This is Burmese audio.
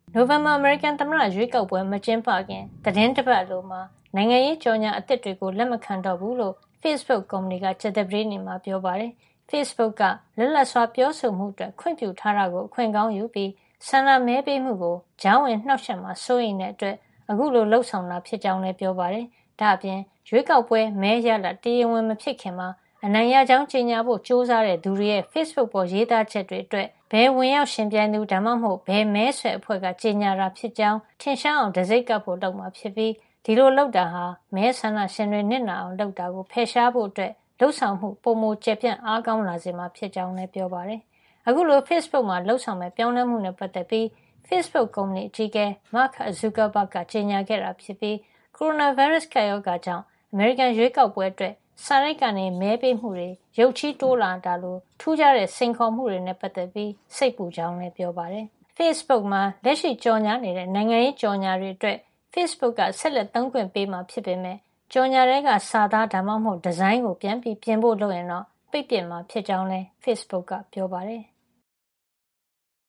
နိုဝင်ဘာအမေရိကန်သမ္မတရွေးကောက်ပွဲမကျင်းပခင်သီတင်းတပတ်လိုမှာနိုင်ငံရေးကြော်ညာအသစ်တွေကိုလက်မခံတော့ဘူးလို့ Facebook ကုမ္ပဏီကကြာသပတေးနေ့မှာပြောပါတယ်။ Facebook ကလွတ်လပ်စွာပြောဆိုမှုအတွက်ခွင့်ပြုထားတာကိုအခွင့်ကောင်းယူပြီးဆန္ဒမဲပေးမှုကိုကြားဝင်နှောက်ယှက်မှာစိုးရိမ်တဲ့အတွက်အခုလိုလှုပ်ဆောင်တာဖြစ်ကြောင်းလည်းပြောပါတယ်။ဒါ့အပြင်ရွေးကောက်ပွဲမဲရလဒ်တရားဝင်မဖြစ်ခင်မှာအနိုင်ရကြောင်းကြေညာဖို့ကြိုးစားတဲ့သူတွေရဲ့ Facebook ပေါ်ရေးသားချက်တွေအတွက်ဘယ်ဝင်ရောက်ရှင်ပြိုင်သူဒါမှမဟုတ်ဘယ်မဲဆွယ်အဖွဲ့ကကြေညာတာဖြစ်ကြောင်းထင်ရှားအောင်တံဆိပ်ကပ်ဖို့လုပ်မှာဖြစ်ပြီးဒီလိုလုပ်တာဟာမဲဆန္ဒရှင်တွေနစ်နာအောင်လုပ်တာကိုဖယ်ရှားဖို့အတွက်လှုပ်ဆောင်မှုပုံမကျပြန့်အားကောင်းလာစေမှာဖြစ်ကြောင်းလည်းပြောပါတယ်။အခုလို Facebook မှာလှုပ်ဆောင်မဲ့ပြောင်းလဲမှုနဲ့ပတ်သက်ပြီး Facebook ကုမ္ပဏီအကြီးအကဲ Mark Zuckerberg ကကြေညာခဲ့တာဖြစ်ပြီးကိုရိုနာဗိုင်းရပ်စ်ကပ်ရောဂါကြောင့်အမေရိကန်ရွေးကောက်ပွဲအတွက်စာတိုက်ကနေမဲပေးမှုတွေရုတ်ချည်းတိုးလာတာလိုထူးခြားတဲ့စိန်ခေါ်မှုတွေနဲ့ပတ်သက်ပြီးစိတ်ပူကြောင်းလည်းပြောပါတယ်။ Facebook မှာလက်ရှိကြော်ညာနေတဲ့နိုင်ငံရေးကြော်ညာတွေအတွက် Facebook ကဆက်လက်သုံးခွင့်ပေးမှာဖြစ်ပေမဲ့ကြော်ညာတွေကစာသားဒါမှမဟုတ်ဒီဇိုင်းကိုပြန်ဖို့လုပ်ရင်တော့ပိတ်ပင်မှာဖြစ်ကြောင်းလည်း Facebook ကပြောပါတယ်။